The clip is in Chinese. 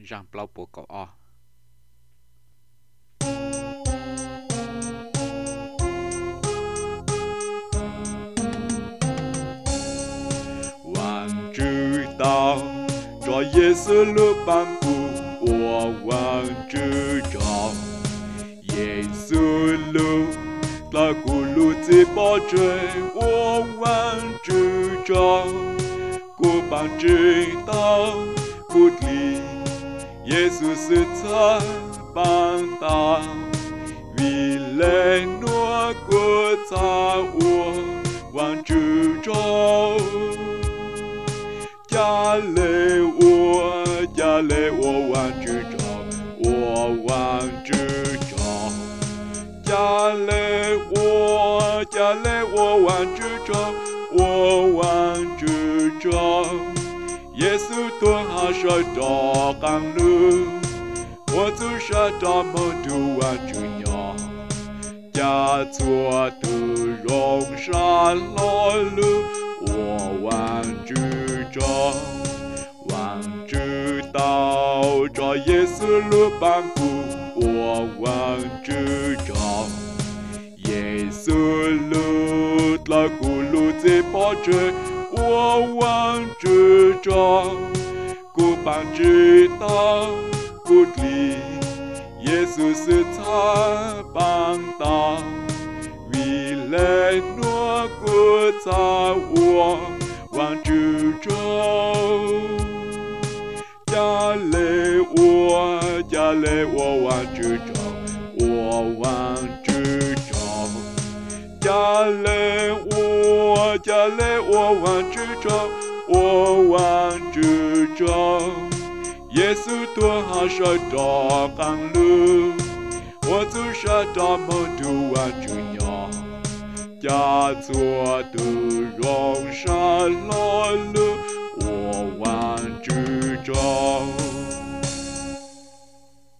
让不老波狗啊。 我知道这耶稣路漫步，我知道耶稣路那古路子保证，我知道古邦知道古里耶稣是他帮他，为了诺国他我知道。家里我忘知道，我忘知道。家里我忘知道，我忘知道。耶稣多好说到甘露，我走上大门都忘知道。家做的容山老路，我忘知道。忘知道这耶稣路漫步，我忘知道耶稣路那古路在保证，我忘知道古邦知道古里耶稣是他帮他，为了诺国他我忘知道。家里我忘知道，我忘知道。家里我忘知道，我忘知道。耶稣多好说到甘露，我走上大门都忘知道。家做的容山老路，我忘知道。